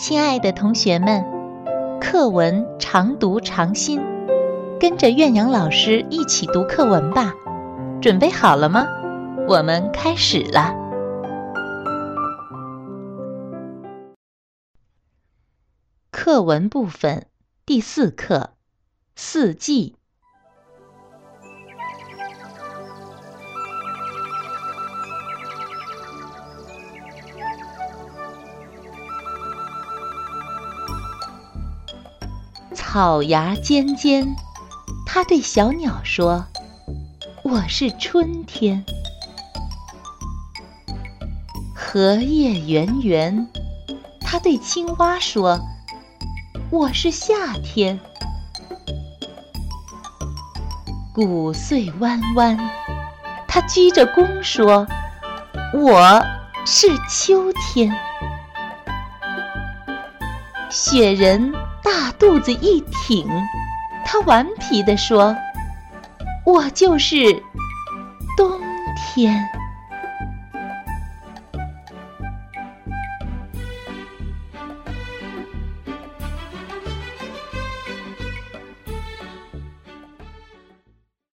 亲爱的同学们，课文常读常新，跟着苑阳老师一起读课文吧。准备好了吗？我们开始了。课文部分第4课，四季。草芽尖尖，它对小鸟说：“我是春天。”荷叶圆圆，它对青蛙说：“我是夏天。”谷穗弯弯，它鞠着躬说：“我是秋天。”雪人大肚子一挺，他顽皮地说：“我就是冬天。”